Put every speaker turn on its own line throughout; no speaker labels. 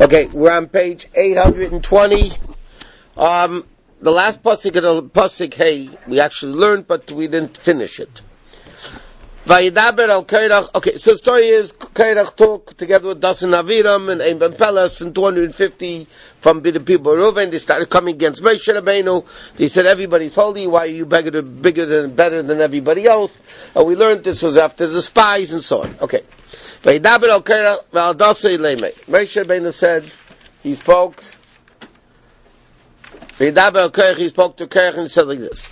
Okay, we're on page 820. The last pasuk of the pasuk, hey, we actually learned, but we didn't finish it. Vayidaber al Kairach. Okay, so the story is Kairach talked together with Dasan Aviram and Ein Ben Pelas and 250 from the people of Reuven. They started coming against Moshe Rabbeinu. They said, everybody's holy. Why are you better than everybody else? And we learned this was after the spies and so on. Okay. Vayidaber al Kairach al Dasei Leimei. Moshe Rabbeinu said, he spoke. Vayidaber al Kairach, he spoke to Kairach and he said like this.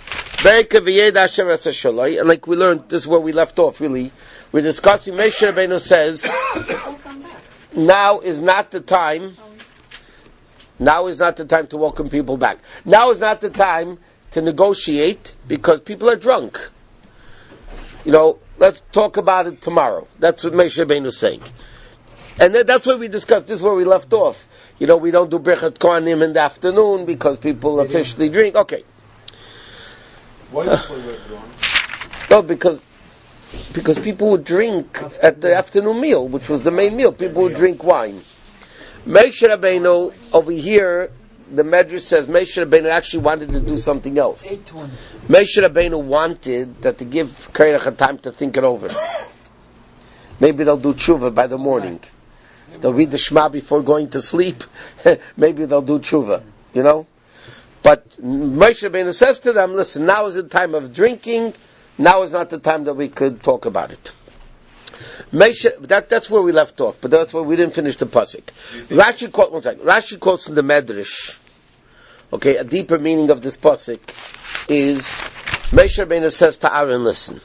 And like we learned, this is where we left off, really. We're discussing, Moshe Rabbeinu says, now is not the time to welcome people back. Now is not the time to negotiate, because people are drunk. Let's talk about it tomorrow. That's what Moshe Rabbeinu is saying. And that's what we discussed, this is where we left off. We don't do Birchat Kohanim in the afternoon, because people officially drink. Okay.
Why is it drunk?
No, because people would drink at the afternoon meal, which was the main meal. People would drink wine. Moshe Rabbeinu, over here, the Medrash says Moshe Rabbeinu actually wanted to do something else. Moshe Rabbeinu wanted that to give Kairach a time to think it over. Maybe they'll do tshuva by the morning. They'll read the Shema before going to sleep. Maybe they'll do tshuva, But Moshe Rabbeinu says to them, listen, now is the time of drinking, now is not the time that we could talk about it. That's where we left off, but that's where we didn't finish the pasuk. Rashi quotes in the Medrash, okay, a deeper meaning of this pasuk is, Moshe Rabbeinu says to Aaron, listen,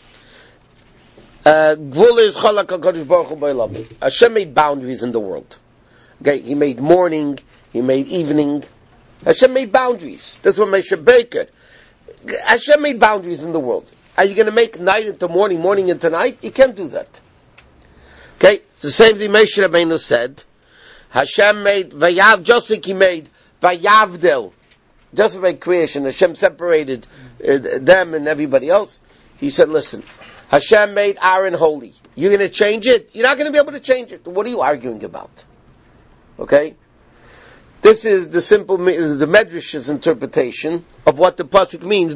Hashem made boundaries in the world. Okay, He made morning, He made evening, Hashem made boundaries. That's what Moshe Baker. Hashem made boundaries in the world. Are you going to make night into morning, morning into night? You can't do that. Okay? It's the same thing Moshe Rabbeinu said. Hashem made Vayav, just like He made Vayavdel. Just like creation, Hashem separated them and everybody else. He said, listen, Hashem made Aaron holy. You're going to change it? You're not going to be able to change it. What are you arguing about? Okay? This is the Medrash's interpretation of what the pasuk means.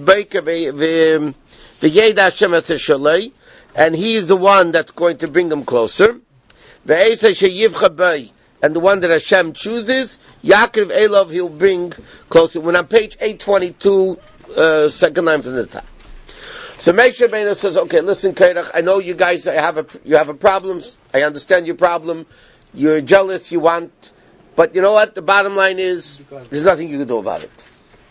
And He is the one that's going to bring them closer. And the one that Hashem chooses, Yaakov Elov, He'll bring closer. When on page 822, second line from the top. So Moshe Rabbeinu says, okay, listen, Kairach, I know you guys you have a problem. I understand your problem. You're jealous. You want. But you know what? The bottom line is, there's nothing you can do about it.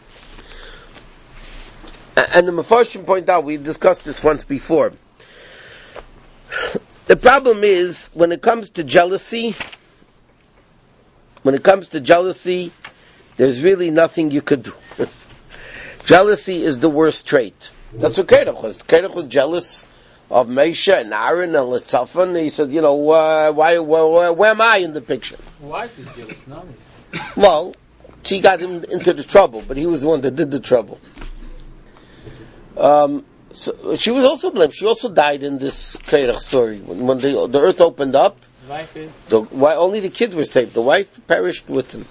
And the Mefarshim point out, we discussed this once before. The problem is, when it comes to jealousy, there's really nothing you could do. Jealousy is the worst trait. That's what Kairach was. Kairach was jealous of Moshe and Aaron and Litzafan. He said, where am I in the picture?
Wife is jealous, not me.
Well, she got him into the trouble, but he was the one that did the trouble. So she was also blamed. She also died in this Kairach story. When the earth opened up, only the kids were saved. The wife perished with him.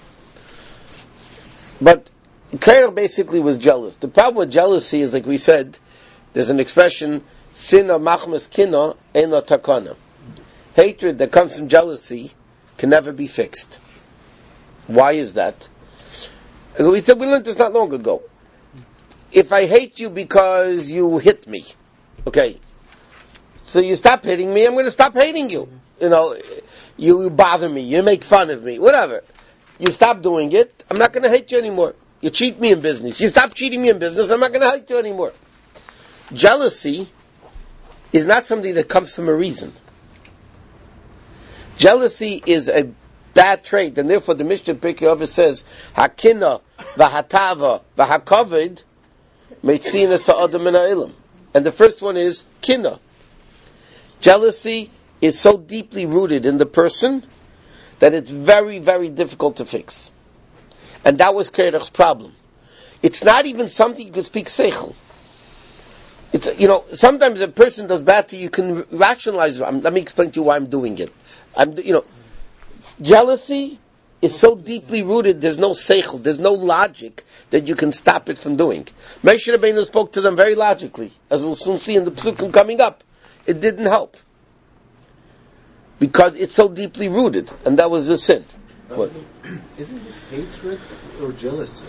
But Kairach basically was jealous. The problem with jealousy is, like we said, there's an expression, Sina machmas kina ena takana. Hatred that comes from jealousy can never be fixed. Why is that? We learned this not long ago. If I hate you because you hit me, okay, so you stop hitting me, I'm going to stop hating you. You bother me, you make fun of me, whatever. You stop doing it, I'm not going to hate you anymore. You cheat me in business, you stop cheating me in business, I'm not going to hate you anymore. Jealousy is not something that comes from a reason. Jealousy is a bad trait, and therefore the Mishnah Pirkei Avos says, Hakina v'hatava v'hakavod meitzina sa'adam min ha'ilam. And the first one is kina. Jealousy is so deeply rooted in the person that it's very, very difficult to fix. And that was Kairach's problem. It's not even something you can speak seichel. It's, sometimes a person does bad to you, you can rationalize it. Let me explain to you why I'm doing it. Jealousy is so deeply rooted, there's no seichel, there's no logic that you can stop it from doing. Moshe Rabbeinu spoke to them very logically, as we'll soon see in the psukim coming up. It didn't help. Because it's so deeply rooted, and that was the sin.
Isn't this hatred or jealousy?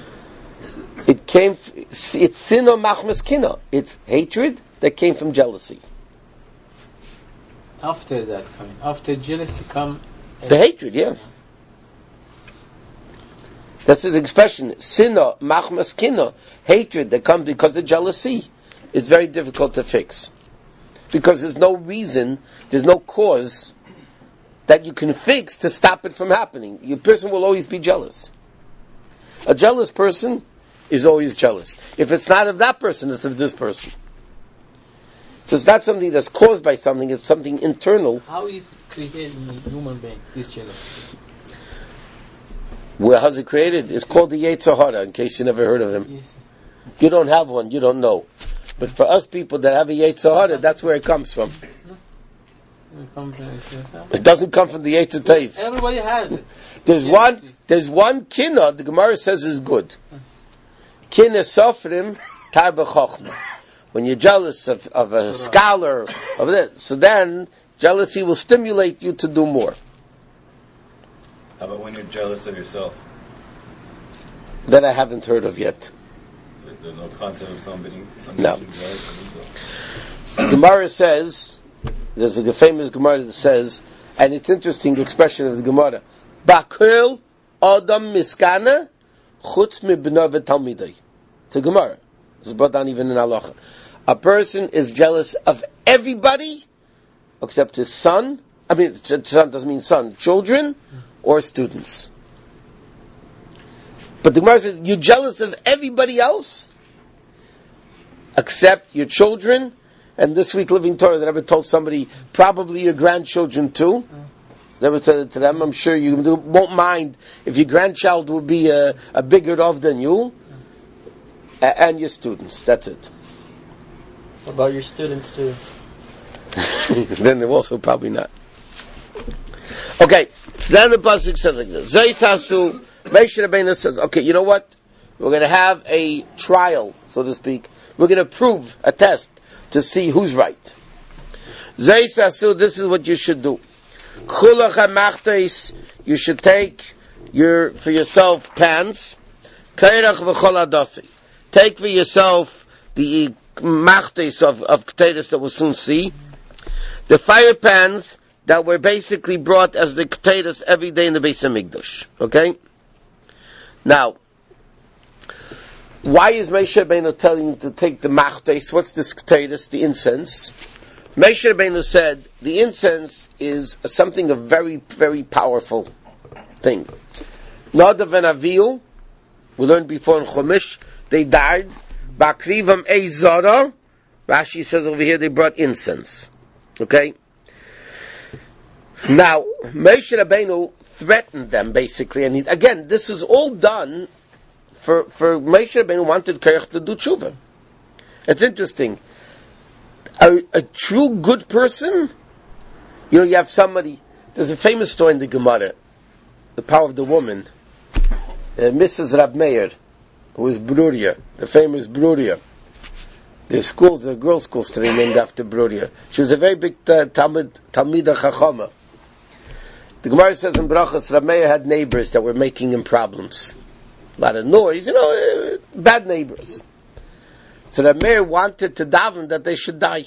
It's sin or machmas kina. It's hatred that came from jealousy.
After that, after jealousy come...
The hatred, yeah. That's the expression. Sinna, machmas kina, hatred that comes because of jealousy. It's very difficult to fix. Because there's no reason, there's no cause that you can fix to stop it from happening. Your person will always be jealous. A jealous person is always jealous. If it's not of that person, it's of this person. So it's not something that's caused by something, it's something internal.
How is created in a human being, this jealousy?
Well, how's it created? It's called the Yetzer Hara, in case you never heard of him.
Yes.
You don't have one, you don't know. But for us people that have a Yetzer Hara, that's where it comes from. It doesn't come from the Yetzer Tov.
Everybody has it.
There's one kina, the Gemara says is good. Kina sofrim tarba chochma. When you're jealous of a scholar, of that, so then jealousy will stimulate you to do more.
How about when you're jealous of yourself?
That I haven't heard of yet.
There's no concept of somebody
No.
being jealous of himself.
Gemara says, there's a famous Gemara that says, and it's interesting, the expression of the Gemara, Bakul Adam Miskana Chutz Mibna V'Talmidei. It's a Gemara. It's brought down even in Halacha. A person is jealous of everybody except his son. I mean, son doesn't mean son. Children or students. But the Gemara says, you're jealous of everybody else except your children. And this week, Living Torah, that ever told somebody, probably your grandchildren too. Never said it to them. I'm sure you won't mind if your grandchild will be a bigger Rav than you. And your students. That's it.
What about your students?
Then they're also probably not. Okay, so then the pasuk says like this: Zaysasu, Moshe Rabbeinu says, okay, you know what? We're going to have a trial, so to speak. We're going to prove a test to see who's right. Zaysasu, this is what you should do. Chulacha machtais, you should take for yourself pans. Kairach v'chol adasi. Take for yourself the machtais of potatoes that we'll soon see. The fire pans that were basically brought as the potatoes every day in the Beis Hamikdash. Okay? Now, why is Moshe Rabbeinu telling you to take the machtais? What's this potatoes? The incense. Moshe Rabbeinu said the incense is something a very, very powerful thing. Nadav and Avihu, we learned before in Chumash, they died. Bakrivam Eizara, Rashi says over here they brought incense. Okay? Now, Moshe Rabbeinu threatened them basically, and again, this is all done for Moshe Rabbeinu wanted Korach to do tshuva. It's interesting. A true good person, you have somebody, there's a famous story in the Gemara, the power of the woman, Mrs. Rab Meir, who was Bruria, the famous Bruria. There's schools, there are girls' schools today named after Bruria. She was a very big Talmida Chachama. The Gemara says in Brachas, Rab Meir had neighbors that were making him problems. A lot of noise, bad neighbors. So Rab Meir wanted to daven that they should die.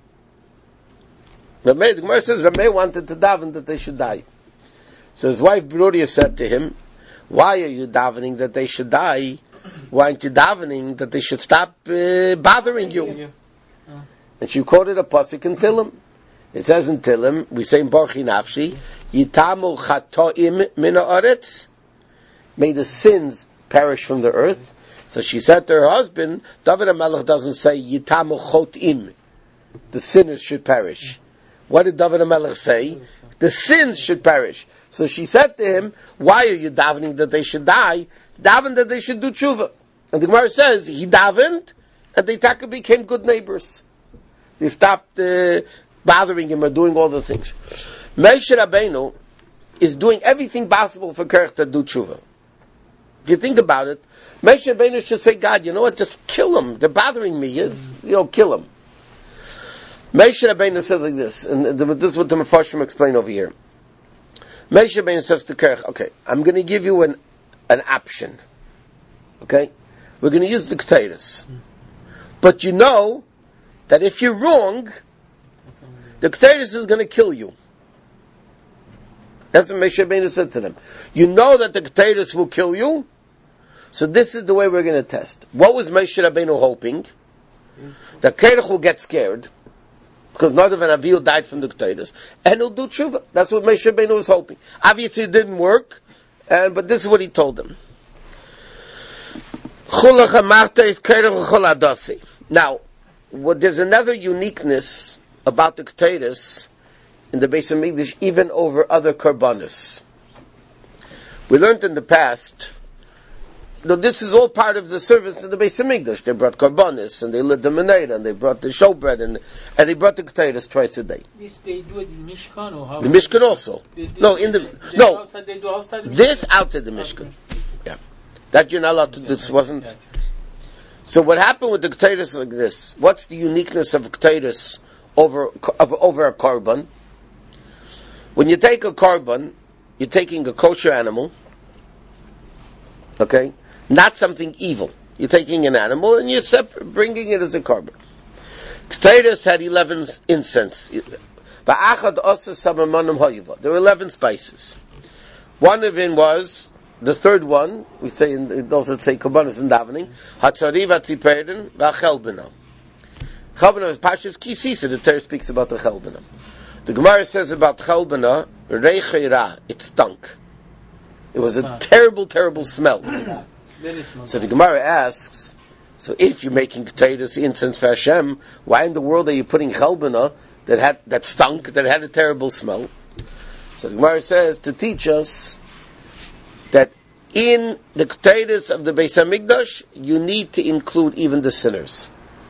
The Gemara says Rab Meir wanted to daven that they should die. So his wife Bruria said to him, why are you davening that they should die? Why aren't you davening that they should stop bothering you? And she quoted a pasuk in Tillim. It says in Tillim, we say in Barchi Nafshi, Yitamu chatoim min haaretz. May the sins perish from the earth. So she said to her husband, David HaMelech doesn't say Yitamu chotim. The sinners should perish. What did David HaMelech say? The sins should perish. So she said to him, why are you davening that they should die? Daven that they should do tshuva. And the Gemara says, he davened, and they became good neighbors. They stopped bothering him or doing all the things. Moshe Rabbeinu is doing everything possible for Kerech to do tshuva. If you think about it, Moshe Rabbeinu should say, God, you know what, just kill them. They're bothering me. Kill them. Moshe Rabbeinu said like this, and this is what the Mefarshim explain over here. Moshe Rabbeinu says to Kerech, okay, I'm going to give you an option. Okay? We're going to use the Keteiros. But you know that if you're wrong, the Keteiros is going to kill you. That's what Moshe Rabbeinu said to them. You know that the Keteiros will kill you, so this is the way we're going to test. What was Moshe Rabbeinu hoping? That Kerech will get scared, because Nadav and Avihu died from the Keteiros, and he'll do tshuva. That's what Moshe Rabbeinu was hoping. Obviously it didn't work, but this is what he told them. Now, there's another uniqueness about the Keteiros in the Beis HaMikdash, even over other korbanos. We learned in the past, this is all part of the service of the Beis HaMikdash. They brought korbanos, and they lit the menorah, and they brought the showbread, and they brought the Keteiros twice a day.
This they do it in Mishkan or how?
The Mishkan also.
They do outside the
This
Mishkan?
outside the Mishkan. Yeah. That you're not allowed to do. This wasn't. So what happened with the Keteiros is like this. What's the uniqueness of Keteiros over a korban? When you take a korban, you're taking a kosher animal, okay? Not something evil. You're taking an animal and you're bringing it as a korban. Keteiros had 11 incense. There were 11 spices. One of them was, the third one, we say in those that say korbanos in davening, Hatzari v'atziperden v'achelbena. Chelbena is Pashas Kisisa. The Torah speaks about the Chelbena. The Gemara says about Chelbena, Reicheira, it stunk. It was a terrible, terrible smell. So the Gemara asks, so if you're making Keteiros, incense for Hashem, why in the world are you putting Chelbena that stunk, that had a terrible smell? So the Gemara says to teach us that in the Keteiros of the Beis HaMikdash, you need to include even the sinners.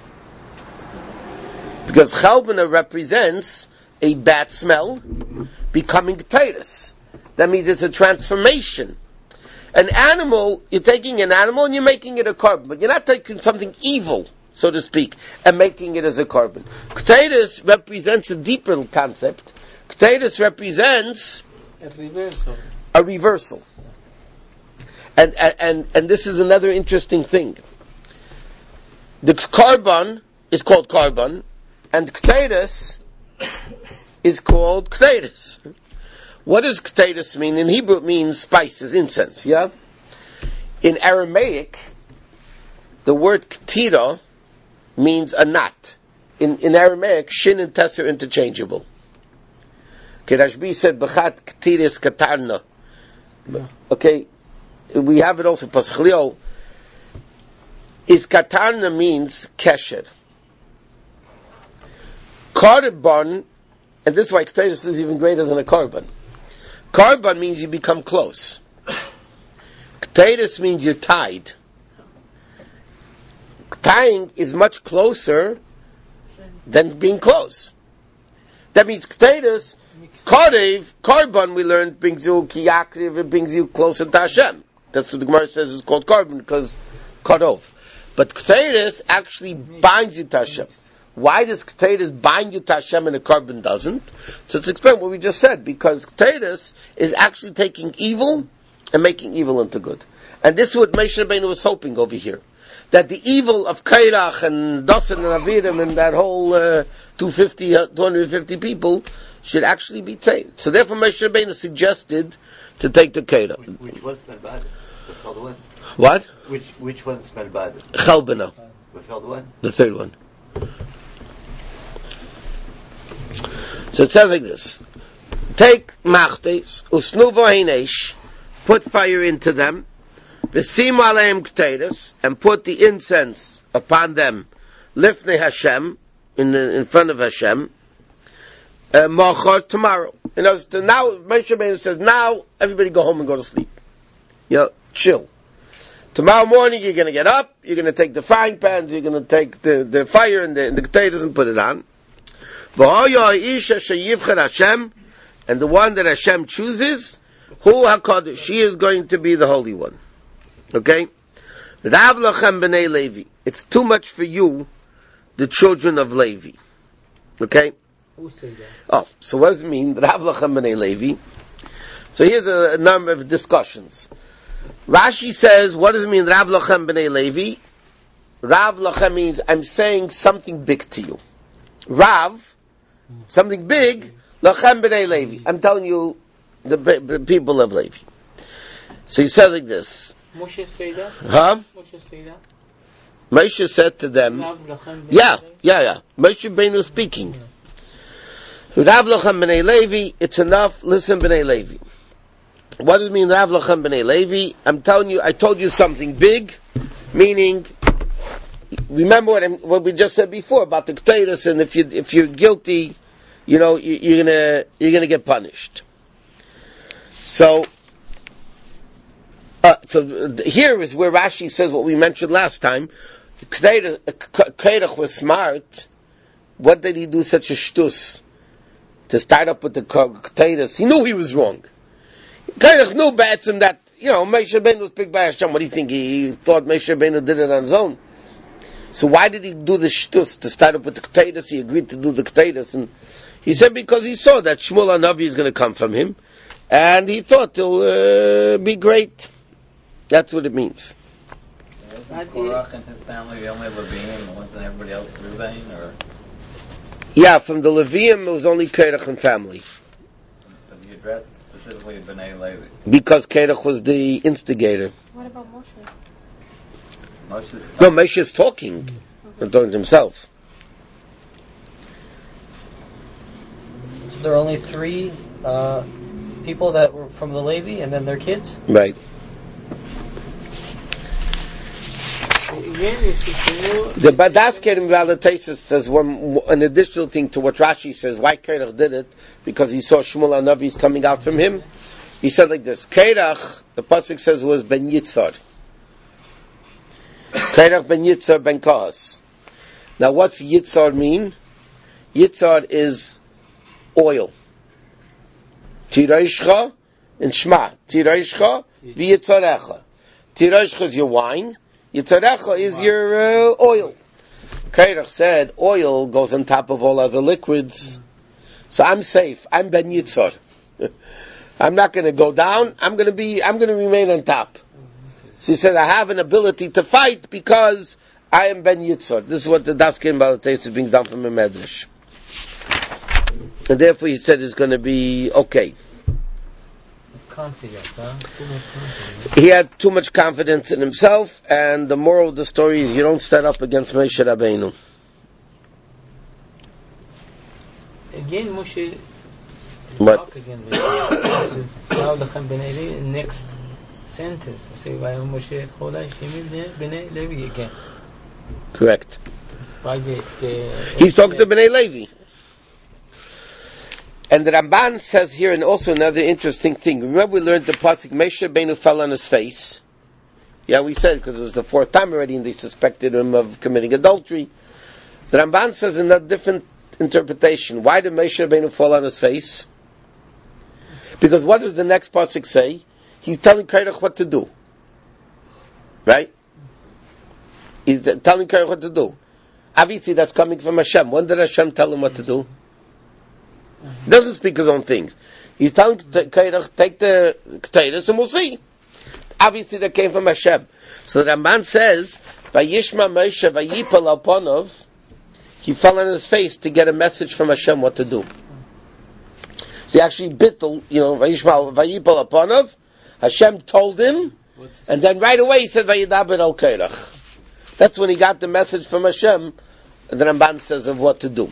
Because Chelbena represents a bad smell becoming Keteiros. That means it's a transformation. An animal, you're taking an animal and you're making it a korban, but you're not taking something evil, so to speak, and making it as a korban. Keteiros represents a deeper concept. Keteiros represents a reversal. And this is another interesting thing. The korban is called korban, and Keteiros is called Keteiros. What does Keteiros mean? In Hebrew it means spices, incense, yeah? In Aramaic, the word Ketira means a knot. In Aramaic, Shin and Tes are interchangeable. Okay, Rashbi said, B'chat Ketiris Katarna. Okay, we have it also, Paschalio. Is Katarna means Kesher. Korban, and this is why Keteiros is even greater than a korban. Korban means you become close. Keteiros means you're tied. Tying is much closer than being close. That means Keteiros, korban we learned brings you kiyakriv, it brings you closer to Hashem. That's what the Gemara says is called korban, because korov. But Keteiros actually binds you to Hashem. Why does Keteiros bind you to Hashem and a korban doesn't? So let's explain what we just said. Because Keteiros is actually taking evil and making evil into good. And this is what Moshe Rabbeinu was hoping over here. That the evil of Kairach and Dasan and Aviram and that whole 250 people should actually be taken. So therefore Moshe Rabbeinu suggested to take the Kairach.
Which one smelled bad? The one?
What?
Which one smelled bad?
Chelbena.
The one?
The third one. So it says like this: take machtes usnuva hinesh, put fire into them, v'sim aleim Keteiros, and put the incense upon them, lifnei Hashem, in front of Hashem, machar tomorrow. Now Moshe Rabbeinu says, now everybody go home and go to sleep. Chill. Tomorrow morning you're going to get up, you're going to take the frying pans, you're going to take the fire and the Keteiros and put it on. And the one that Hashem chooses, Hu HaKadosh, she is going to be the Holy One. Okay? Rav lachem b'nei Levi. It's too much for you, the children of Levi. Okay?
Who say that?
Oh, so what does it mean? Rav lachem b'nei Levi. So here's a number of discussions. Rashi says, what does it mean, Rav lachem b'nei Levi? Rav lachem means, I'm saying something big to you. Rav, something big, lachem b'nei Levi. I'm telling you, the people of Levi. So he says like this.
Moshe say that?
Huh?
Moshe say that?
Moshe said to them,
Rav lachem b'nei
yeah.
Levi?
Moshe Rabbeinu speaking. Rav lachem b'nei Levi, it's enough, listen b'nei Levi. What does it mean, Rav lachem b'nei Levi? I'm telling you, I told you something big, meaning, remember what we just said before about the Keteiros, and if you're guilty, you know, you're gonna get punished. So here is where Rashi says what we mentioned last time. Keirach was smart. What did he do such a shtus to start up with the Keteiros? He knew he was wrong. Keirach knew Ba'atzim that, you know, Moshe Rabbeinu was picked by Hashem. What do you think? He thought Moshe Rabbeinu did it on his own. So why did he do the shtus to start up with the Keteiros? He agreed to do the Keteiros, and he said because he saw that Shmuel HaNavi is going to come from him, and he thought it'll be great. That's what it means.
Wasn't Korach and his family the only Levium, and wasn't everybody else Ruvain, or?
Yeah, from the Levium it was only Keirach and family.
But he addressed specifically B'nai Levi.
Because Keirach was the instigator.
What about Moshe?
No, Moshe is talking. And talking to himself.
So there are only 3 people that were from the Levi, and then their kids?
Right. The Badas Kerim Valatesis says an additional thing to what Rashi says. Why Keirach did it? Because he saw Shmuel HaNavi coming out from him. He said like this: Keirach, the pasuk says, was ben Yitzhar. Keirach ben Yitzhar ben Kahas. Now, what's Yitzhar mean? Yitzhar is oil. Tiraishcha and Shema. Tiraishcha v'Yitzarecha. Tiraishcha is your wine. Yitzarecha is your oil. Keirach said oil goes on top of all other liquids. So I'm safe. I'm Ben Yitzhar. I'm not going to go down. I'm going to remain on top. So he said, I have an ability to fight because I am Ben Yitzhar. This is what the Daskin Balates is being done from a Medrash. And therefore he said it's going to be okay.
Confidence, huh? Too much confidence.
He had too much confidence in himself, and the moral of the story is you don't stand up against Moshe Rabbeinu.
Again, Moshe
What?
talk again with Rav lachem b'nei Levi. Next sentence, say Vayom Moshe Cholai Shemim b'nei Levi again.
Correct.
Why
He's talking to B'nai Levi. And the Ramban says here, and also another interesting thing. Remember we learned the pasuk, Moshe Rabbeinu fell on his face. Yeah, we said, because it was the 4th time already, and they suspected him of committing adultery. The Ramban says in a different interpretation. Why did Moshe Rabbeinu fall on his face? Because what does the next pasuk say? He's telling Keirach what to do. Right? He's telling Keirach what to do. Obviously that's coming from Hashem. When did Hashem tell him what to do? He doesn't speak his own things. He's telling Keirach, take the Keteiros and we'll see. Obviously that came from Hashem. So the Ramban says, Vayishma Moshe vayipal alponov, he fell on his face to get a message from Hashem what to do. So he actually bittul, Vayishma vayipal alponov, Hashem told him, and then right away he said, Vayidaber al Keirach. That's when he got the message from Hashem, the Ramban says, of what to do.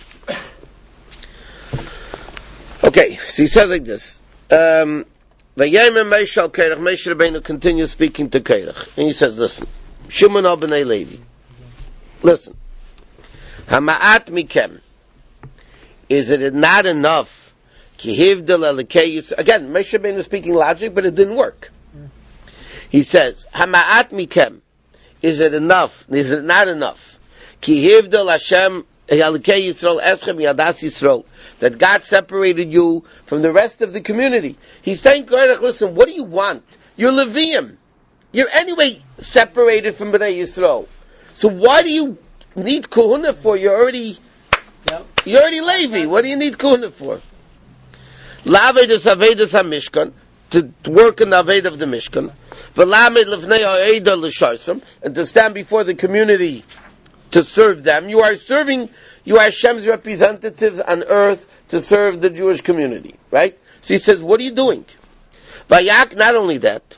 Okay, so he says like this. Vayayim Moshe al Keirach, Moshe Rabbeinu continues speaking to Keirach. And he says, listen, Shuman al B'nai Levi. Listen. Hama'at mikem. Is it not enough? Ki hivdel alikei. Again, Moshe Rabbeinu is speaking logic, but it didn't work. He says, Hama'at mikem. Is it enough? Is it not enough? Ki hivdel Hashem that God separated you from the rest of the community. He's saying, listen, what do you want? You're Levium. You're anyway separated from Bnei Yisrael. So why do you need Kahuna for? You're already Levi. What do you need Kahuna for? La'avedus Avedus HaMishkan, to work in the Aved of the Mishkan, V'lamed Lefnei Ha'eda L'Sharsam, and to stand before the community to serve them. You are Hashem's representatives on earth to serve the Jewish community, right? So he says, what are you doing? Not only that,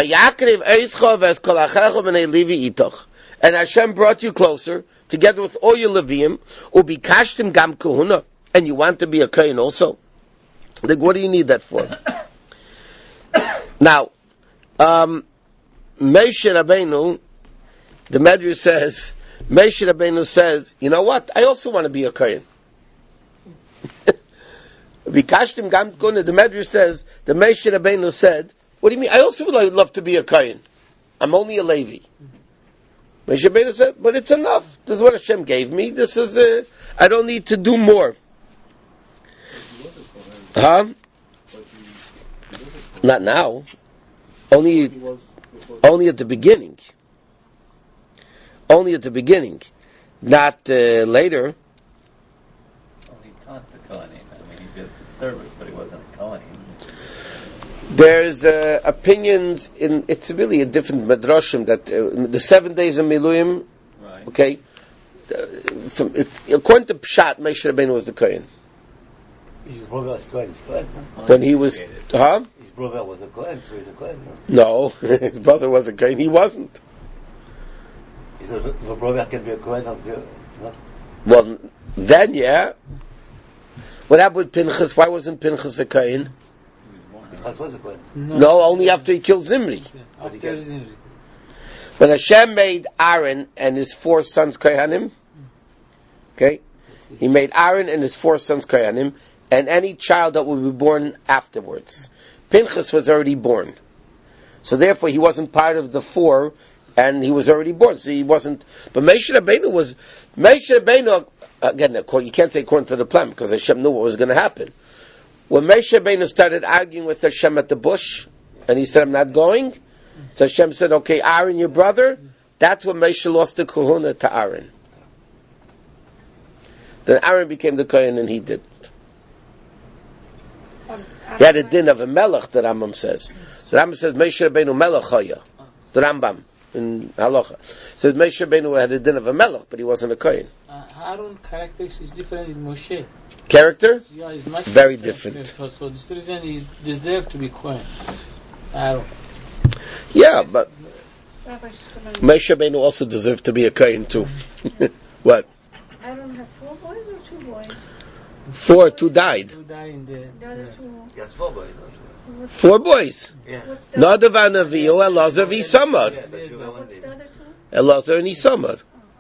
and Hashem brought you closer, together with all your Leviim, ubikashtim gam kahuna, and you want to be a kohen also. Like, what do you need that for? Now, Moshe Rabbeinu, the Medrash says, Moshe Rabbeinu says, you know what? I also want to be a kohen. Vikashtim gam kahuna. The Medrash says, the Moshe Rabbeinu said, what do you mean? I also would love to be a kohen. I'm only a Levi. Moshe Rabbeinu said, but it's enough. This is what Hashem gave me. This is I don't need to do more. Huh? Not now. Only at the beginning. Only at the beginning. Not later.
Well, he taught the Kohanim. I mean, he did the service, but he wasn't a Kohen.
There's opinions in. It's really a different madrashim that the 7 days of Miluyim.
Right.
Okay. According to Pshat, Moshe Rabbeinu was the Kohen.
His brother was Kohen.
When he was, huh?
His brother was a Kohen, so he's a Kohen.
No, his brother was a Kohen. He wasn't.
He said, the brother can be a Kohen, not.
Well, then, yeah. What happened with Pinchas? Why wasn't Pinchas a Kohen?
Pinchas was a Kohen.
No, only after he killed Zimri.
After Zimri.
When Hashem made Aaron and his 4 sons Kohanim, okay, he made Aaron and his 4 sons Kohanim, and any child that would be born afterwards. Pinchas was already born, so therefore he wasn't part of the 4, and he was already born, so he wasn't. But Moshe Rabbeinu again. You can't say according to the plan because Hashem knew what was going to happen. When Moshe Rabbeinu started arguing with Hashem at the bush, and he said, "I'm not going," so Hashem said, "Okay, Aaron, your brother." That's when Moshe lost the kahuna to Aaron. Then Aaron became the kohen, and he didn't. He had a din of a melech, the Rambam says. The Rambam says, Moshe Rabbeinu melech haya. The Rambam, in Halacha. Says, Moshe Rabbeinu had a din of a melech, but he wasn't a kohen.
Aaron's characteristics is different in Moshe.
Character?
Yeah, it's much
very different.
So this reason he deserved to be kohen. Aaron.
Yeah, but Moshe Rabbeinu also deserved to be a kohen too. What?
Aaron had 4 boys or 2 boys?
4, 2 died.
2 died in
The other 2.
Yes, 4 boys.
4 boys.
Yeah.
Nadav Anaviu, Elazar, Isamar.
Yeah, but you were one
What's
day.
the other 2?
Elazar and Isamar.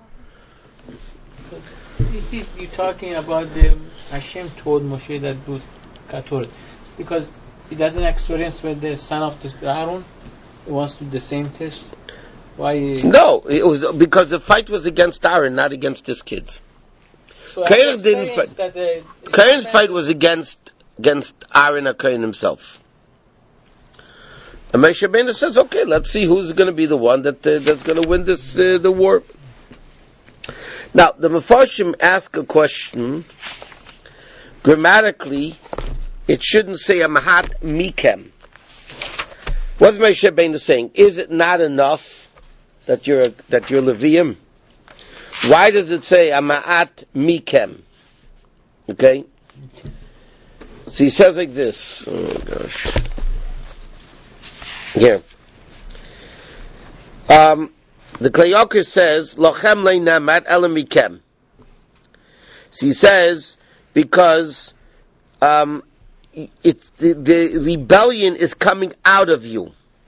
So this is you talking about the Hashem told Moshe that do Kator because he doesn't experience with the son of the Aaron. He wants to do the same test. Why?
No, it was because the fight was against Aaron, not against his kids.
So
Kain didn't fight. Kain's fight was against Aaron or Kain himself. And Moshe Rabbeinu says, okay, let's see who's going to be the one that's going to win this the war. Now, the Mefarshim ask a question. Grammatically, it shouldn't say a Mahat Mikem. What's Moshe Rabbeinu saying? Is it not enough that you're Levium? Why does it say a Ma'at Mikem? Okay? So he says like this. Oh my gosh. Here. The Klayoker says, Lochem le'namat elamikem. So he says, because it's the rebellion is coming out of you.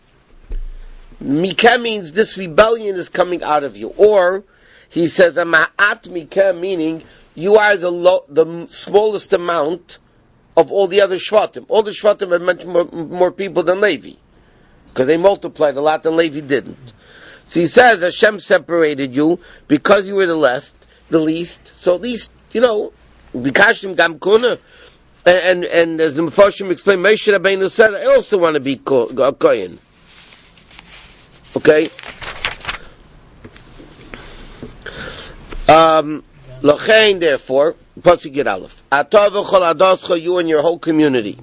Mikem means this rebellion is coming out of you. Or, he says, Ma'at mikem, meaning you are the smallest amount of all the other Shvatim. All the Shvatim had much more people than Levi. Because they multiplied a lot and Levi didn't. So he says, Hashem separated you because you were the less, the least. So at least, Bikashtim Gam Kuna, and as the Mefarshim explained, Moshe Rabbeinu said, I also want to be a Kohen. Okay? Lochein, therefore, Pasuk Yud Aleph, Atah v'chol adoscha, you and your whole community,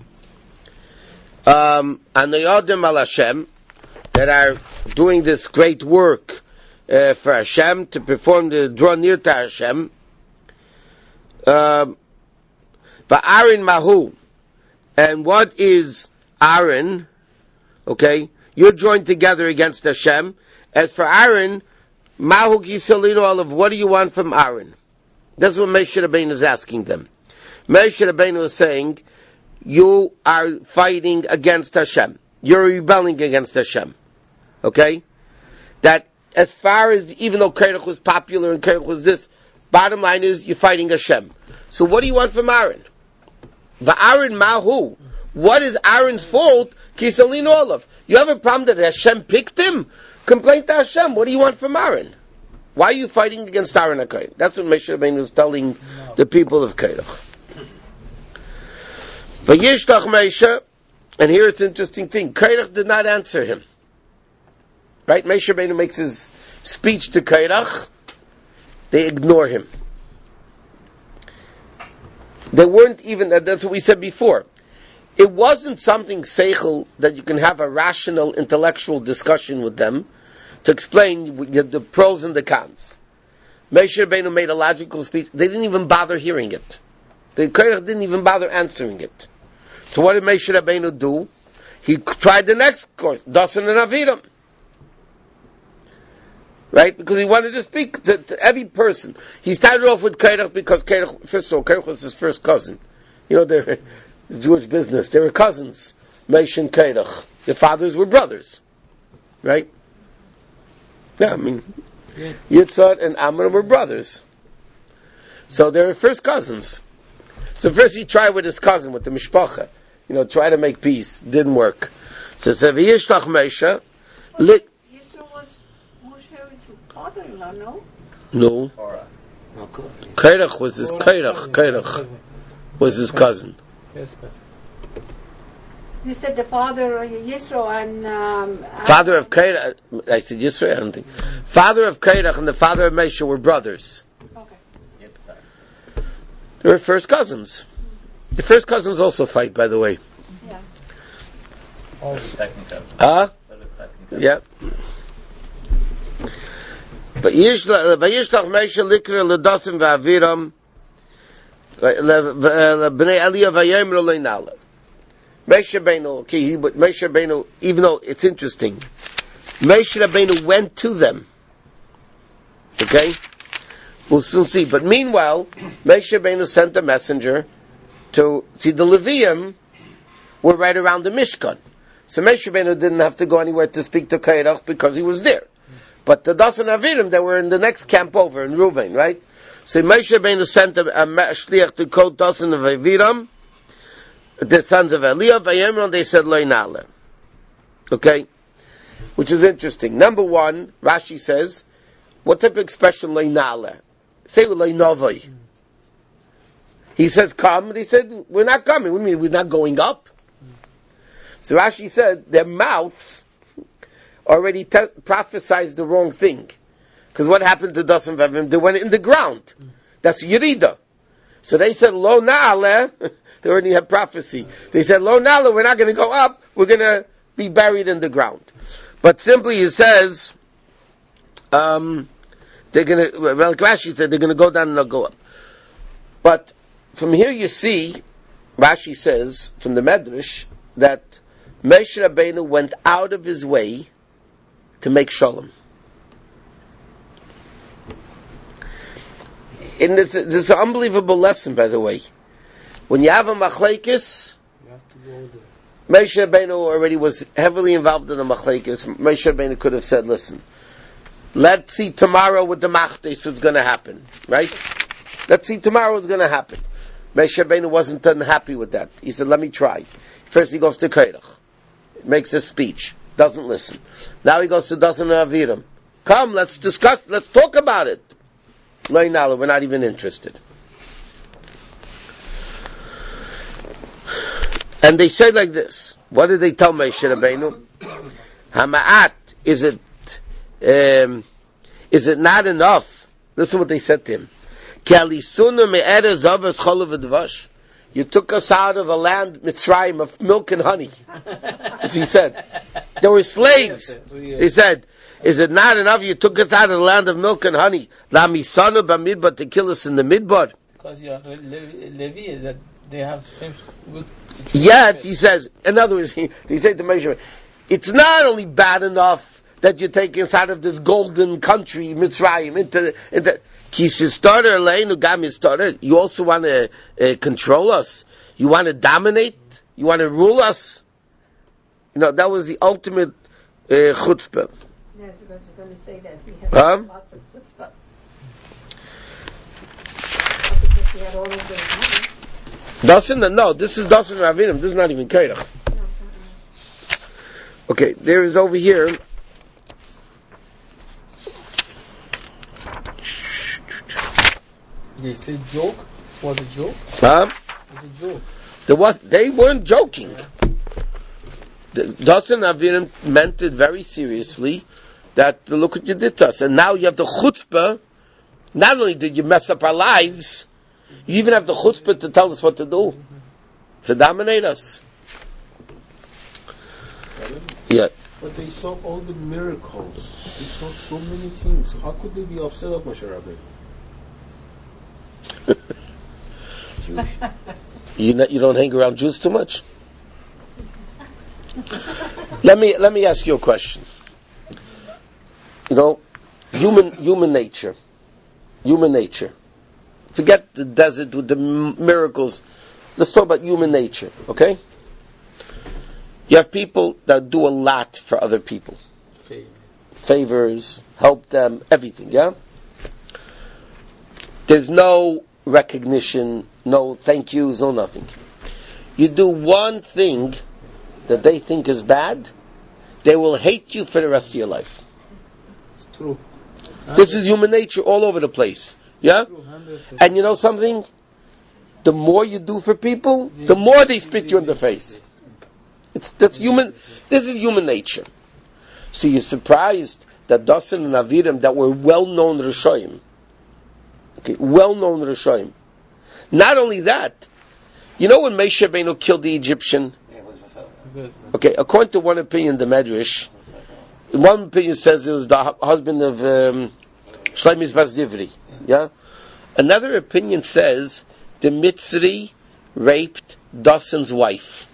Anayodim al Hashem, that are doing this great work for Hashem, to draw near to Hashem, Va'arin Mahu, and what is Aaron? Okay, you're joined together against Hashem. As for Aaron, Mahu Gisalino Olav, what do you want from Aaron? That's what Moshe Rabbeinu is asking them. Moshe Rabbeinu is saying, you are fighting against Hashem. You're rebelling against Hashem. Okay? That as far as, even though Korach was popular and Korach was this, bottom line is, you're fighting Hashem. So what do you want from Aaron? Va'arin Mahu. What is Aaron's fault? Kisalin Olav. You have a problem that Hashem picked him? Complain to Hashem. What do you want from Aaron? Why are you fighting against Aaron HaKohen? That's what Moshe Rabbeinu was telling the people of Korach. Vayishtach Moshe, and here it's an interesting thing. Korach did not answer him. Right? Moshe Rabbeinu makes his speech to Korach. They ignore him. They weren't even, that's what we said before. It wasn't something seichel that you can have a rational, intellectual discussion with them to explain the pros and the cons. Moshe Rabbeinu made a logical speech. They didn't even bother hearing it. The Korach didn't even bother answering it. So what did Moshe Rabbeinu do? He tried the next course, Dasan and Aviram. Right? Because he wanted to speak to every person. He started off with Korach because Korach, first of all, Korach was his first cousin. They're Jewish business. They were cousins. Moshe and Korach. Their fathers were brothers. Right? Yeah, yes. Yitzhak and Amram were brothers. So they were first cousins. So first he tried with his cousin, with the mishpacha. Try to make peace. Didn't work. So it said, V'yishtach Moshe.
Yisro was Moshe's father-in-law, no?
No. Korach was his Korach was his cousin.
Yes, cousin.
You said the father, Yisro, and...
father of Korach, I said Yisro, I don't think. Father of Korach and the father of Moshe were brothers.
Okay.
They were first cousins. The first cousins also fight, by the way.
Yeah.
Oh, the second cousin.
Huh?
So the second cousin.
Yeah. Vayishlach Moshe likra l'dasim v'aviram l'bnei Aliyah v'yemru le'nala. Moshe Rabbeinu, even though it's interesting, Moshe Rabbeinu went to them. Okay? We'll soon see. But meanwhile, Moshe Rabbeinu sent a messenger to see the Levium were right around the Mishkan. So Moshe Rabbeinu didn't have to go anywhere to speak to Korach because he was there. But the Dasan Aviram, they were in the next camp over in Reuven, right? So Moshe Rabbeinu sent a shliach to quote Dasan Aviram, the sons of Eliyahu, Vayemron, they said Loinale. Okay? Which is interesting. Number one, Rashi says, what type of expression Loinale? Say Loinovoi. He says, come. They said, we're not coming. What do you mean, we're not going up? So Rashi said, their mouths already prophesied the wrong thing. Because what happened to Dasan Vavim? They went in the ground. That's Yerida. So they said, Lo Na'ale. They already have prophecy. They said, Lo Na'ale, we're not going to go up. We're going to be buried in the ground. But simply it says, they're going to, like Rashi said, they're going to go down and they'll go up. But from here you see, Rashi says, from the Medrash, that Moshe Rabbeinu went out of his way to make shalom. And this is an unbelievable lesson, by the way. When you have a machlekes, Moshe Rabbeinu already was heavily involved in the machlekes. Moshe Rabbeinu could have said, listen, let's see tomorrow with the machtes what's going to happen, right? Let's see tomorrow what's going to happen. Moshe Rabbeinu wasn't unhappy with that. He said, let me try. First he goes to Korach, makes a speech, doesn't listen. Now he goes to Dasan and Aviram. Come, let's discuss, let's talk about it. We're not even interested. And they said like this. What did they tell Moshe Rabbeinu? Hama'at, is it not enough? Listen what they said to him. You took us out of a land, Mitzrayim, of milk and honey. As he said. There were slaves. He said, is it not enough you took us out of the land of milk and honey? Lamisanu b'midbar, to kill us in the midbar?
Because you are Levi, that they have the same good situation.
Yet, he says, in other words, he said to Moshe, it's not only bad enough that you're taking us out of this golden country, Mitzrayim, into you also want to control us. You want to dominate. You want to rule us. That was the ultimate chutzpah.
Yes, because you're going to say that we have lots of chutzpah. Because we had all of those money.
No, this is Dasan Ravinim. This is not even Kairach. Okay, there is over here.
They say joke. It was a joke.
Huh?
It's a joke.
They weren't joking. Dasan Aviram meant it very seriously. That look what you did to us, and now you have the chutzpah. Not only did you mess up our lives, you even have the chutzpah to tell us what to do, to dominate us. Yeah.
But they saw all the miracles. They saw so many things. How could they be upset of Moshe Rabbeinu?
You don't hang around Jews too much. Let me ask you a question. Human nature. Forget the desert with the miracles. Let's talk about human nature, okay? You have people that do a lot for other people. Favors, help them, everything, yeah? There's no recognition, no thank yous, no nothing. You do one thing that they think is bad, they will hate you for the rest of your life.
It's true.
This is human nature all over the place. Yeah? And you know something? The more you do for people, the more they spit you in the face. That's human. This is human nature. So you're surprised that Dasan and Aviram that were well-known Rishoyim. Okay, well-known Rishoyim. Not only that, you know when Moshe Rabbeinu killed the Egyptian? Okay, according to one opinion, the Medrash, one opinion says it was the husband of Shlomo Bas Divri. Yeah? Another opinion says the Mitzri raped Dasan's wife.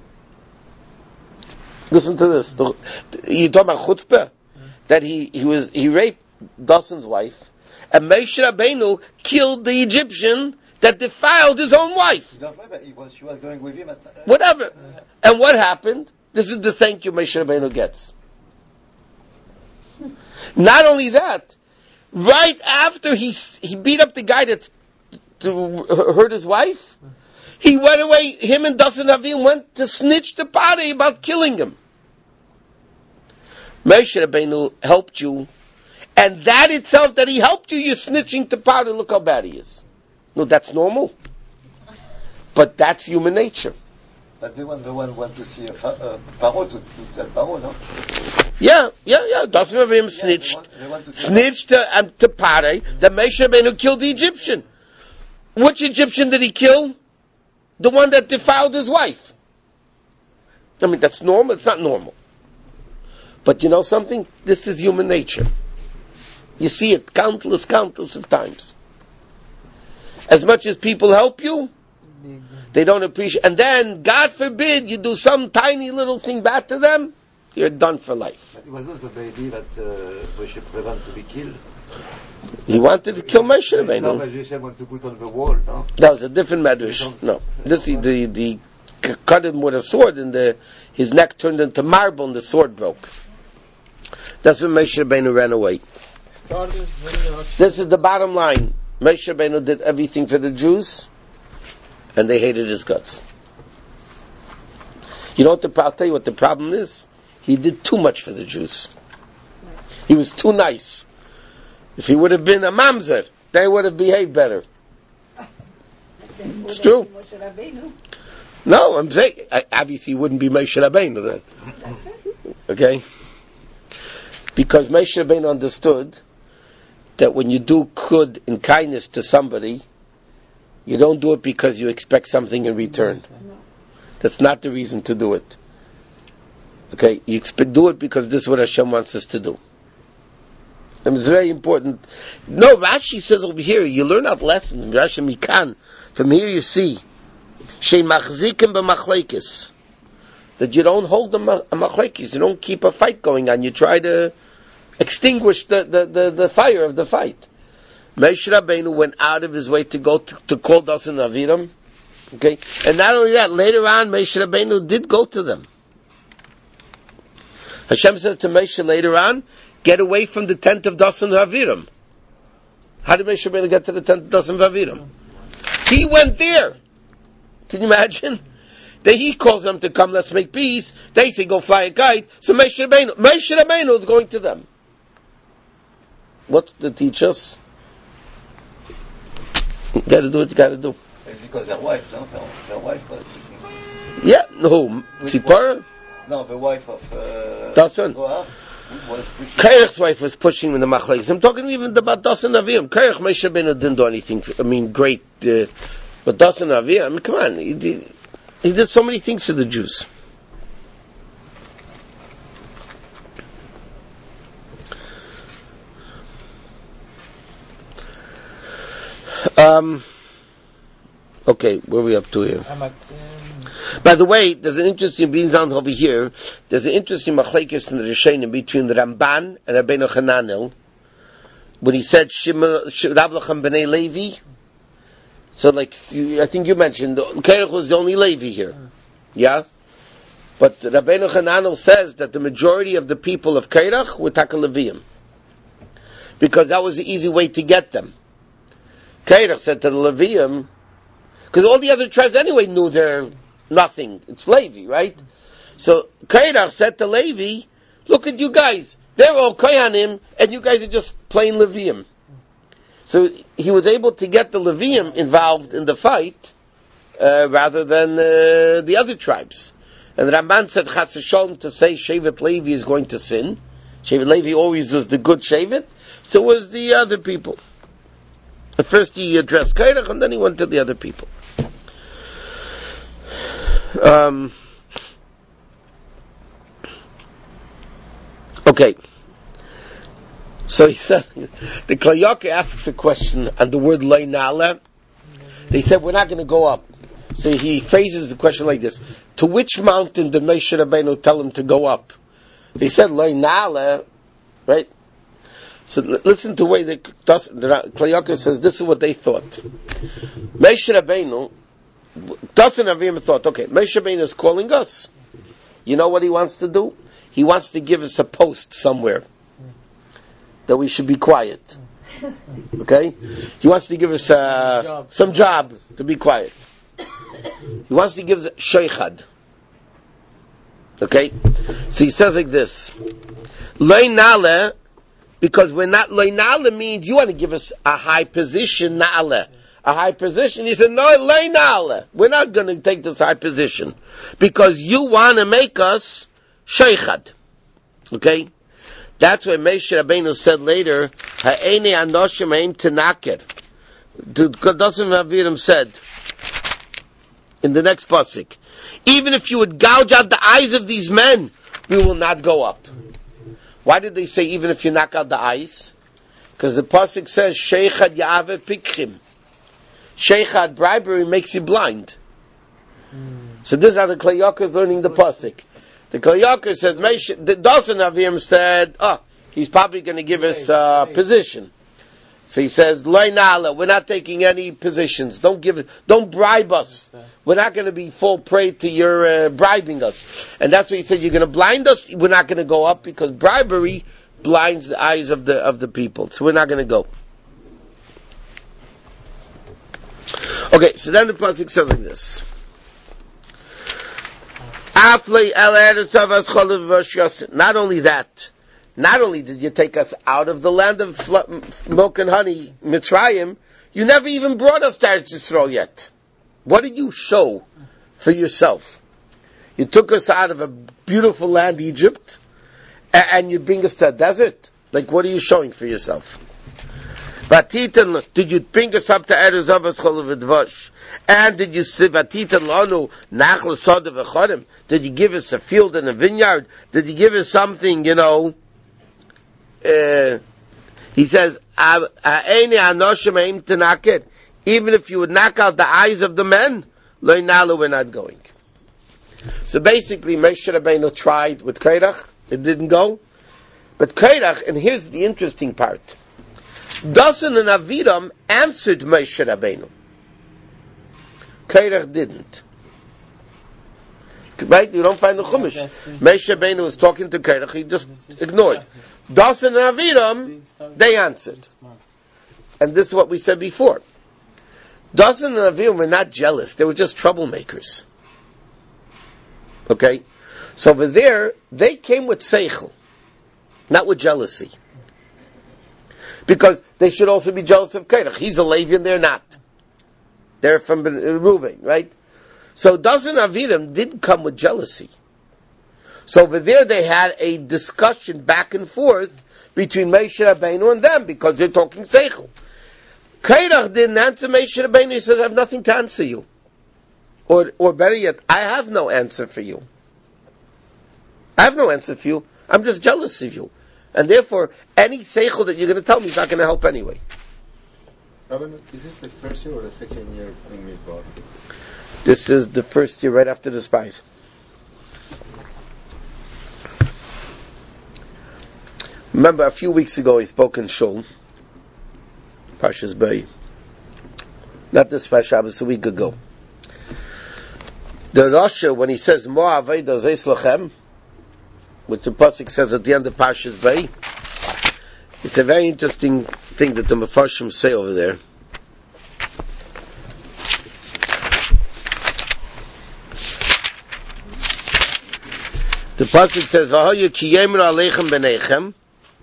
Listen to this. You talk about chutzpah? That he raped Dasan's wife, and Moshe Rabbeinu killed the Egyptian that defiled his own wife.
She was going with him.
Whatever. And what happened? This is the thank you Moshe Rabbeinu gets. Not only that, right after he beat up the guy that hurt his wife, he went away, him and Dasan Avim went to snitch to Pari about killing him. Moshe Rabbeinu helped you, and that itself, that he helped you, you're snitching to Pari, look how bad he is. No, that's normal. But that's human nature.
But the one went to see Paro to tell Paro, no?
Yeah. Dasan Avim snitched to Pari that Moshe Rabbeinu killed the Egyptian. Which Egyptian did he kill? The one that defiled his wife. I mean, that's normal? It's not normal. But you know something? This is human nature. You see it countless of times. As much as people help you, they don't appreciate. And then, God forbid, you do some tiny little thing bad to them, you're done for life.
But it was not the baby that Moshe prevented to be killed.
He wanted to kill Moshe Rabbeinu.
No, Moshe wanted to put on the wall, no?
That was a different medrash. No. This, he cut him with a sword, and his neck turned into marble, and the sword broke. That's when Moshe Rabbeinu ran away. This is the bottom line. Moshe Rabbeinu did everything for the Jews, and they hated his guts. You know what I'll tell you what the problem is? He did too much for the Jews. He was too nice. If he would have been a mamzer, they would have behaved better. It's true. No, I'm saying, obviously it wouldn't be Moshe Rabbeinu then. Okay? Because Moshe Rabbeinu understood that when you do good and kindness to somebody, you don't do it because you expect something in return. That's not the reason to do it. Okay? You do it because this is what Hashem wants us to do. And it's very important. No, Rashi says over here, you learn out lessons. Rashi Mikan. From here you see, Sheimachzikim b'machlekes, that you don't hold a machlekes, you don't keep a fight going on, you try to extinguish the fire of the fight. Moshe Rabbeinu went out of his way to go to call Dasan Aviram. Okay? And not only that, later on, Moshe Rabbeinu did go to them. Hashem said to Moshe later on, get away from the tent of Dasan Aviram. How did Moshe Rabbeinu get to the tent of Dasan Aviram? He went there. Can you imagine? Then he calls them to come, let's make peace. They say, go fly a kite. So Moshe Rabbeinu is going to them. What's to teach us? You gotta do what you gotta do.
It's because their wife, no? Their wife was...
Yeah, no, Tzipora?
No, the wife of...
Dasan.
Kairach's
wife was pushing in the machlekes. I'm talking even about Dasan Aviram. Kairach Moshe Rabbeinu didn't do anything, great. But Dasan Aviram, come on, he did so many things to the Jews. Okay, where are we up to here? By the way, there's an interesting being down over here. There's an interesting machlekes in the Rishonim between the Ramban and Rabbeinu Hananel when he said Rav Lacham b'nei Levi. So, like I think you mentioned, Kairach was the only Levi here, yeah. But Rabbeinu Hananel says that the majority of the people of Kairach were Taka Leviim, because that was the easy way to get them. Kairach said to the Leviim, because all the other tribes anyway knew they're nothing. It's Levi, right? So Kairach said to Levi, look at you guys. They're all Kohanim, and you guys are just plain Leviim. So he was able to get the Leviim involved in the fight, rather than the other tribes. And Ramban said, Chas v'sholom, to say Shevet Levi is going to sin. Shevet Levi always was the good Shevet. So was the other people. At first he addressed Kairach, and then he went to the other people. Okay. So he said, the Kli Yakar asks a question on the word Lo Na'aleh. They said, we're not going to go up. So he phrases the question like this: to which mountain did Moshe Rabbeinu tell him to go up? They said Lo Na'aleh, right? So listen to the way the Kli Yakar says, this is what they thought. Moshe Rabbeinu, Dasan Aviram thought, okay, Moshe Rabbeinu is calling us. You know what he wants to do? He wants to give us a post somewhere that we should be quiet. Okay? He wants to give us some job to be quiet. He wants to give us sheikhad. Okay? So he says like this: Lo Na'aleh, because we're not, Lo Na'aleh means you want to give us a high position, Na'aleh. A high position. He said, no, Lo Na'aleh. We're not going to take this high position. Because you want to make us sheikhad. Okay? That's why Moshe Rabbeinu said later, Ha'enei anoshim ha'im tenaker. Dasan Aviram said, in the next pasuk, even if you would gouge out the eyes of these men, we will not go up. Why did they say even if you knock out the eyes? Because the pasuk says, Sheikhad ya'ave pikchim. Sheikhad, bribery, makes you blind. So this is how the Kli Yakar is learning the pasuk. The Kli Yakar says, the Dasan Aviram said, he's probably going to give us a position. So he says, Lo Na'aleh, we're not taking any positions. Don't bribe us. We're not going to be full prey to your bribing us. And that's what he said, you're going to blind us? We're not going to go up because bribery blinds the eyes of the people. So we're not going to go. Okay, so then the pasuk says like this. Not only that, not only did you take us out of the land of milk and honey, Mitzrayim, you never even brought us to Eretz Yisrael yet. What did you show for yourself? You took us out of a beautiful land, Egypt, and you bring us to a desert? Like, what are you showing for yourself? Did you bring us up to Eretz Zavas Cholav V'Dvash? And did you Vatitan Lanu Nachal Sada V'Chodim? Did you give us a field and a vineyard? Did you give us something, he says, even if you would knock out the eyes of the men, we're not going. So basically, Moshe Rabbeinu tried with Korach, it didn't go. But Korach, and here's the interesting part, Dasan and Aviram answered Moshe Rabbeinu. Korach didn't. Right? You don't find the Chumash. Moshe Rabbeinu was talking to Korach, he just ignored. Dasan and Aviram, they answered. And this is what we said before. Dasan and Aviram were not jealous, they were just troublemakers. Okay? So over there, they came with seichel, not with jealousy. Because they should also be jealous of Korach. He's a Levi and they're not. They're from Reuven, right? So Dasan Aviram didn't come with jealousy. So over there they had a discussion back and forth between Moshe Rabbeinu and them because they're talking seichel. Korach didn't answer Moshe Rabbeinu. He says, I have nothing to answer you. Or better yet, I have no answer for you. I have no answer for you. I'm just jealous of you. And therefore, any seichel that you're going to tell me is not going to help anyway.
Rabbi, is this the first year or the second year in Midbar?
This is the first year right after the spies. Remember, a few weeks ago he spoke in Shul, Parshas Bay. Not this Parsha, Shabbos, a week ago. The Rasha, when he says, Mo Aveda Zeis Lachem, which the Pasuk says at the end of Parshas Bay, it's a very interesting thing that the Mefarshim say over there. The Pasuk says, V'hoyu ki yemru aleichem b'neichem,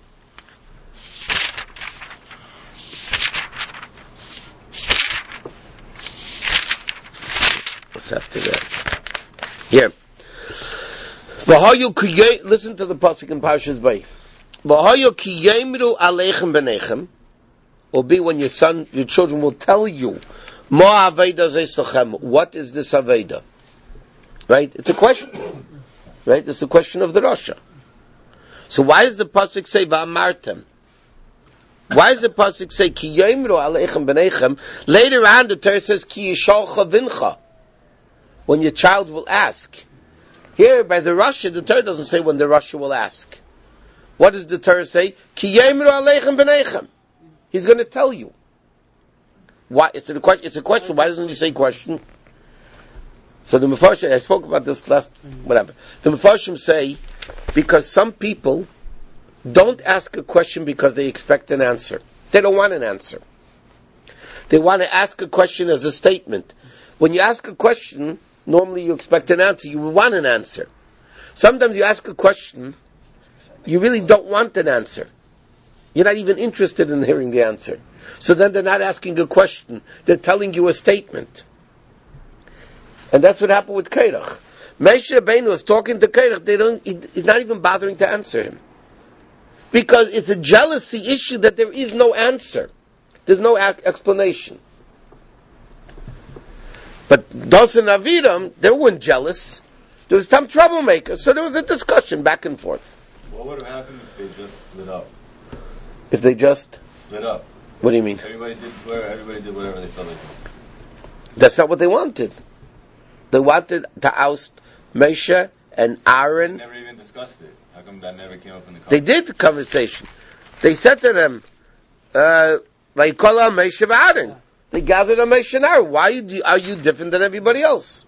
what's after that? Here. Listen to the pasuk in Parshas Bay. Will be when your children will tell you, what is this Aveda? Right? It's a question. Right? It's a question of the Rasha. So why does the pasuk say Va'amartem? Why does the pasuk say Ki yemru aleichem b'neichem? Later on the Torah says Ki yishalcha vincha. When your child will ask. Here, by the Rasha, the Torah doesn't say when the Rasha will ask. What does the Torah say? Ki yemru aleichem b'neichem. He's going to tell you. Why? It's a question. Why doesn't he say question? So the Mefarshim, I spoke about this last, whatever. The Mefarshim say, because some people don't ask a question because they expect an answer. They don't want an answer. They want to ask a question as a statement. When you ask a question, normally you expect an answer. You want an answer. Sometimes you ask a question, you really don't want an answer. You're not even interested in hearing the answer. So then they're not asking a question. They're telling you a statement. And that's what happened with Korach. Moshe Rabbeinu was talking to Korach. He's not even bothering to answer him. Because it's a jealousy issue that there is no answer. There's no explanation. But Dasan and Aviram, they weren't jealous. There was some troublemakers. So there was a discussion back and forth.
What would have happened if they just split up?
If they just
split up?
What do you mean?
Everybody did whatever they felt like.
That's not what they wanted. They wanted to oust Moshe and Aaron.
They never even discussed it. How come that never came up in the conversation?
They did the conversation. They said to them, Vayikol Moshe and Aaron. They gathered on Moshe and Aaron. Why are you different than everybody else?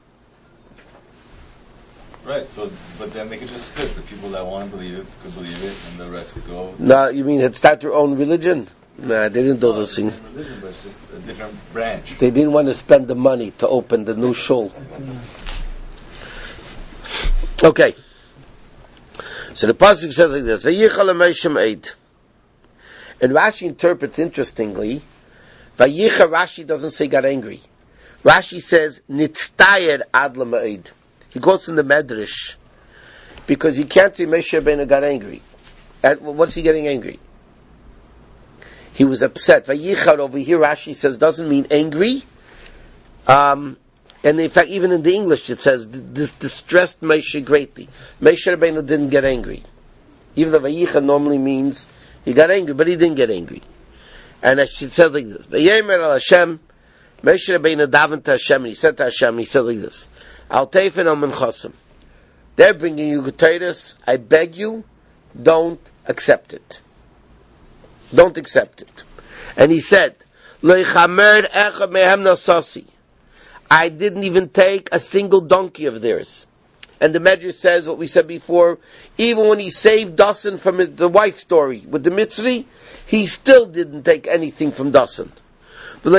Right, but then they could just split. The people that want to believe it could believe it, and the rest could go.
No, you mean they'd start their own religion? Nah, they didn't do those things.
Religion, but it's just a different branch.
They didn't want to spend the money to open the new shul. Okay. So the pasuk says like this: Vayichal Moshe Eid. And Rashi interprets interestingly. Vayicha Rashi doesn't say got angry. Rashi says nitztayer ad l'ma'id. He goes in the Medrash because you can't say Moshe Rabbeinu got angry. What's he getting angry? He was upset. Vayichar over here, Rashi says, doesn't mean angry. And in fact, even in the English, it says this distressed Moshe greatly. Moshe Rabbeinu didn't get angry, even though Vayichar normally means he got angry, but he didn't get angry. And it said like this: Vayemer al Hashem, Moshe Rabbeinu davened to Hashem, and he said to Hashem, he said like this: Al teifen al menchasim. They're bringing you Getaris. I beg you, don't accept it. Don't accept it. And he said, Leichamer echa mehem nasasi. I didn't even take a single donkey of theirs. And the Medrash says what we said before, even when he saved Dasan from the wife story with the Mitzri, he still didn't take anything from Dasan. Nor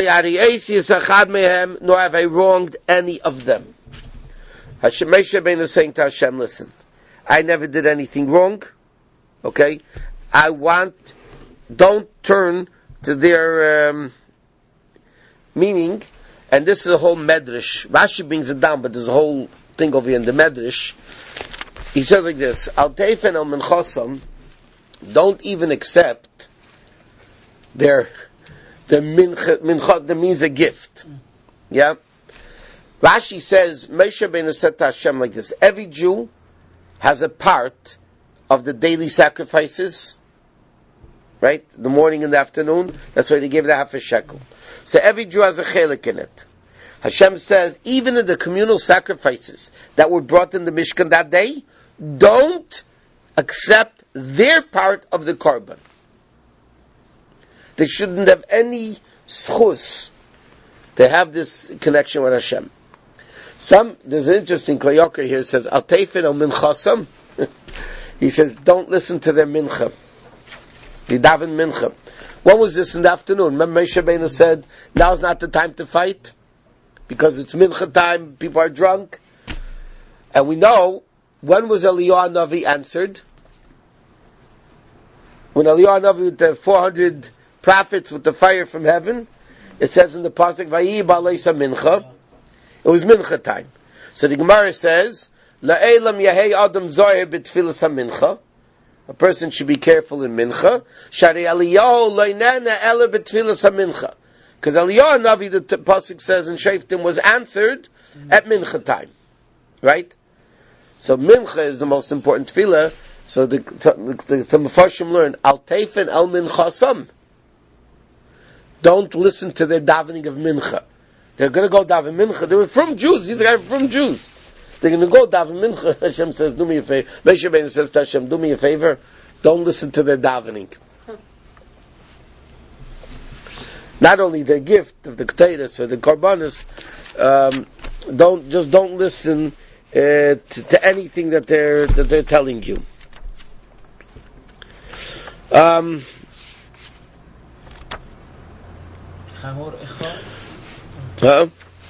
have I wronged any of them. Hashem Moshe Rabbeinu is saying to Hashem, listen, I never did anything wrong, okay? Don't turn to their meaning, and this is a whole Medrash. Rashi brings it down, but there's a whole thing over here in the Medrash. He says like this: Al teifen al menchosam, don't even accept their mincha, that means a gift. Yeah? Rashi says, Moshe Rabbeinu said to Hashem like this: every Jew has a part of the daily sacrifices, right? The morning and the afternoon. That's why they give the half a shekel. So every Jew has a chelik in it. Hashem says, even in the communal sacrifices that were brought in the Mishkan that day, don't accept their part of the korban. They shouldn't have any schus to have this connection with Hashem. There's an interesting Klayoker here, says, Al teifen al minchasam. He says, don't listen to their mincha. They daven mincha. What was this in the afternoon? Remember Moshe Rabbeinu said, now's not the time to fight, because it's mincha time, people are drunk. And we know, when was Eliyahu Navi answered? When Eliyahu Navi with the 400 prophets with the fire from heaven, it says in the pasuk, Vayi ba'aleisa mincha. It was mincha time. So the Gemara says, La'elam yahei adam zoyer b'tfilas ha-mincha. A person should be careful in mincha. Shari Eliyahu lo'inena ela b'tfilas ha-mincha. Because Eliyahu Navi, the pasuk says in Shoftim, was answered at mincha time. Right? So mincha is the most important tefillah. So the Mefarshim learn, Al teifen el minchasam. Don't listen to their davening of mincha. They're going to go daven mincha. They were from Jews. These guys are from Jews. They're going to go daven mincha. Hashem says, do me a favor. Moshe Rabbeinu says to Hashem, do me a favor. Don't listen to their davening. Not only their gift of the Keteiros or the Korbanos, don't listen to anything that they're telling you. Huh?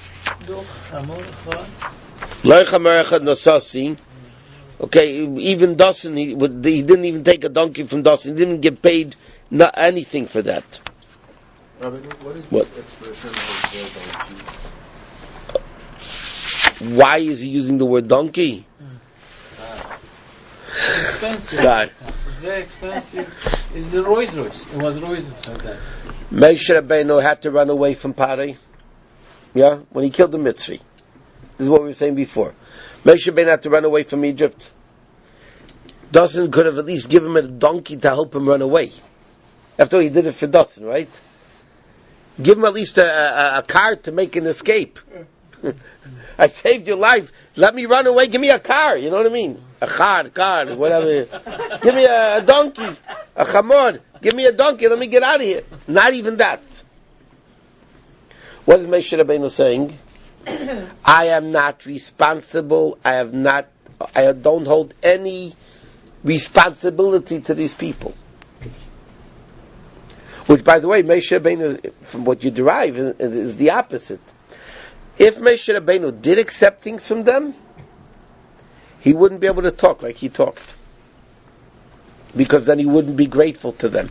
Okay, even Dasan, he didn't even take a donkey from Dasan. He didn't get paid anything for that.
Rabbi, what is this expression of donkey?
Why is he using the word donkey?
Expensive.
God.
It's very expensive. It's the Rolls Royce. It was Rolls Royce like that.
Moshe Rabbeinu had to run away from Paray. Yeah? When he killed the Mitzri. This is what we were saying before. Moshe Rabbeinu had to run away from Egypt. Dasan could have at least given him a donkey to help him run away. After all, he did it for Dasan, right? Give him at least a car to make an escape. I saved your life. Let me run away. Give me a car. You know what I mean? A car, whatever. Give me a donkey. A chamor. Give me a donkey. Let me get out of here. Not even that. What is Moshe Rabbeinu saying? I am not responsible. I don't hold any responsibility to these people. Which, by the way, Moshe Rabbeinu, from what you derive, is the opposite. If Moshe Rabbeinu did accept things from them, he wouldn't be able to talk like he talked. because then he wouldn't be grateful to them.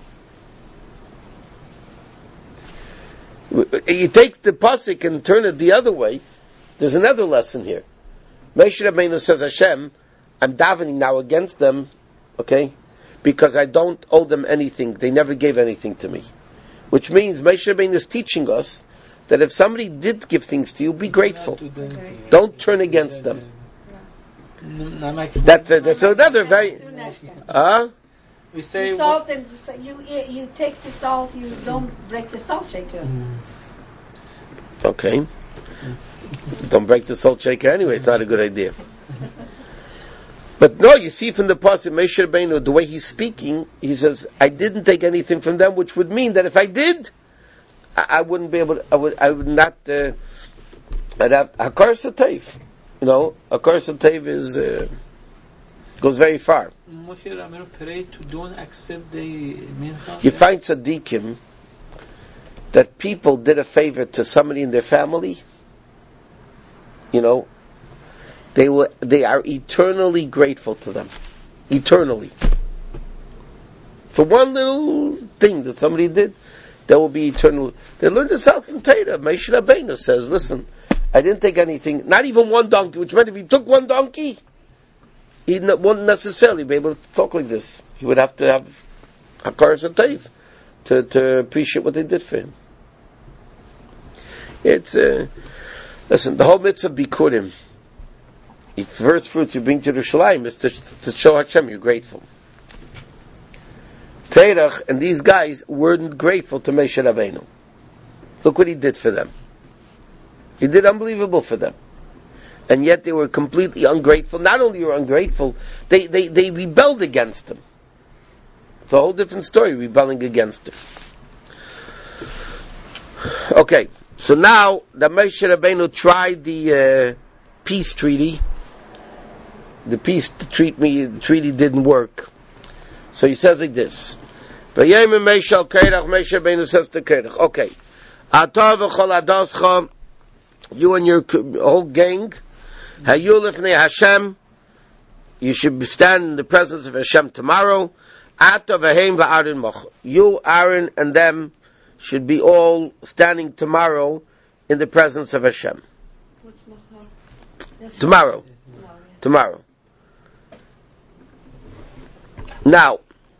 You take the pasuk and turn it the other way, there's another lesson here. Moshe Rabbeinu says, Hashem, I'm davening now against them, okay, because I don't owe them anything. They never gave anything to me. Which means Moshe Rabbeinu is teaching us that if somebody did give things to you, be grateful. Don't turn against them. That's another very...
We say
you salt and you take the salt. You don't break the salt shaker.
Okay. Don't break the salt shaker anyway. It's not a good idea. But no, you see from the pasuk, Moshe Rabbeinu, the way he's speaking, he says, "I didn't take anything from them," which would mean that if I did, I wouldn't be able to. I would not. I'd have hakar satev. You know, hakar satev is goes very far.
Moshe Rabbeinu prayed to don't accept the mincha.
You find tzaddikim that people did a favor to somebody in their family. You know, they are eternally grateful to them, eternally. For one little thing that somebody did, they will be eternal. They learned this out from Torah. Moshe Rabbeinu says, "Listen, I didn't take anything, not even one donkey." Which meant if he took one donkey, he wouldn't necessarily be able to talk like this. He would have to have hakar satev to appreciate what they did for him. It's listen. The whole mitzvah of bikurim, the first fruits you bring to the Yerushalayim is to show Hashem you're grateful. Terach and these guys weren't grateful to Moshe Rabbeinu. Look what he did for them. He did unbelievable for them. And yet they were completely ungrateful. Not only were ungrateful, they rebelled against him. It's a whole different story, rebelling against him. Okay, so now that Moshe Rabbeinu tried the peace treaty, the peace treaty didn't work. So he says like this. Moshe Rabbeinu says to Korach, okay, you and your whole gang, Hashem, you should stand in the presence of Hashem tomorrow. You, Aaron, and them should be all standing tomorrow in the presence of Hashem. Tomorrow. Now,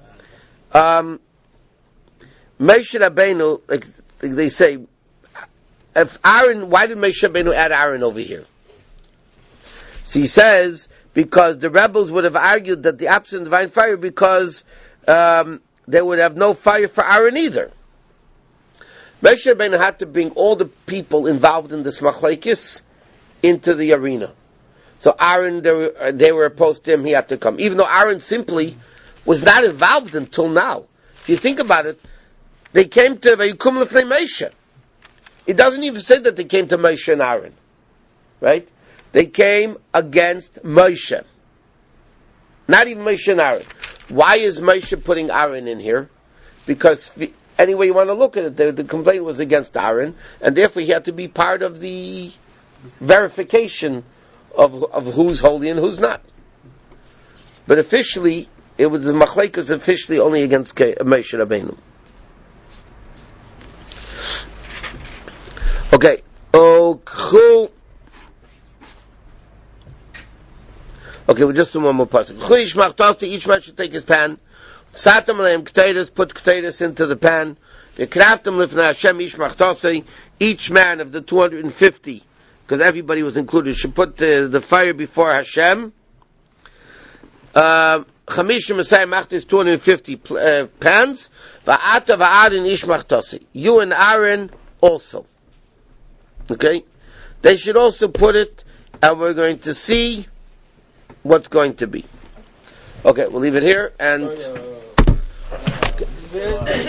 Moshe Rabbeinu, like they say, if Aaron, why did Moshe Rabbeinu add Aaron over here? So he says, because the rebels would have argued that the absent divine fire, because they would have no fire for Aaron either. Moshe Rabbeinu had to bring all the people involved in this machlekes into the arena. So Aaron, they were opposed to him, he had to come. Even though Aaron simply was not involved until now. If you think about it, they came to Vayukum Lefnei Moshe. It doesn't even say that they came to Moshe and Aaron. Right? They came against Moshe. Not even Moshe and Aaron. Why is Moshe putting Aaron in here? Because any way you want to look at it, the complaint was against Aaron, and therefore he had to be part of the verification of who's holy and who's not. But officially, it was the machlekes was officially only against Moshe Rabbeinu. Okay. Oh, cool. Okay, we'll just do one more passage. Each man should take his pan. Satam aleim keteiros, put keteiros into the pan. V'kraftem lifnei Hashem ish machtasi. Each man of the 250, because everybody was included, should put the fire before Hashem. Chamishim Messiah Machtis 250 pans. Va'ata va'arin ish machtasi. You and Aaron also. Okay? They should also put it, and we're going to see what's going to be. Okay, we'll leave it here, and...